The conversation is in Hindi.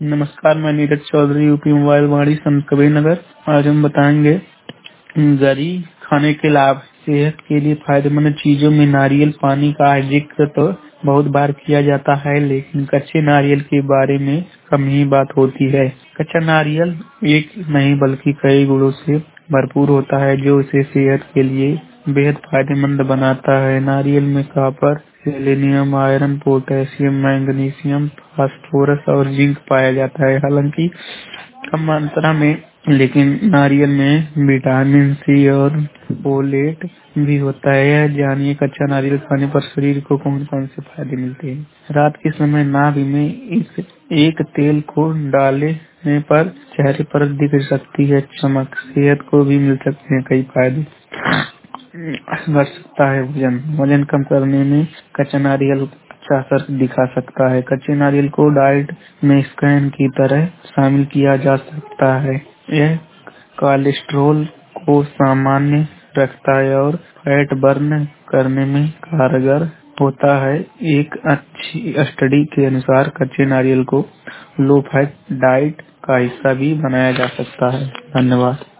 नमस्कार, मैं नीरज चौधरी, यूपी मोबाइल वाणी, संत कबीर नगर। आज हम बताएंगे गरी खाने के लाभ। सेहत के लिए फायदेमंद चीजों में नारियल पानी का जिक्र तो बहुत बार किया जाता है, लेकिन कच्चे नारियल के बारे में कम ही बात होती है। कच्चा नारियल एक नहीं बल्कि कई गुणों से भरपूर होता है, जो इसे सेहत के लिए बेहद फायदेमंद बनाता है। नारियल में copper, selenium, iron, potassium, magnesium, phosphorus और जिंक पाया जाता है। हालांकि कम मात्रा में, लेकिन नारियल में विटामिन सी और फोलेट भी होता है। यह जानिए कच्चा नारियल खाने पर शरीर को कौन कौन से फायदे मिलते हैं। रात के समय नाभि में इस एक तेल को डालने पर चेहरे पर दिख सकती है चमक। सेहत को भी मिल सकते हैं कई फायदे। बढ़ सकता है वजन कम करने में कच्चा नारियल अच्छा असर दिखा सकता है। कच्चे नारियल को डाइट में स्कैन की तरह शामिल किया जा सकता है। यह कोलेस्ट्रॉल को सामान्य रखता है और फैट बर्न करने में कारगर होता है। एक अच्छी स्टडी के अनुसार कच्चे नारियल को लो फैट डाइट का हिस्सा भी बनाया जा सकता है। धन्यवाद।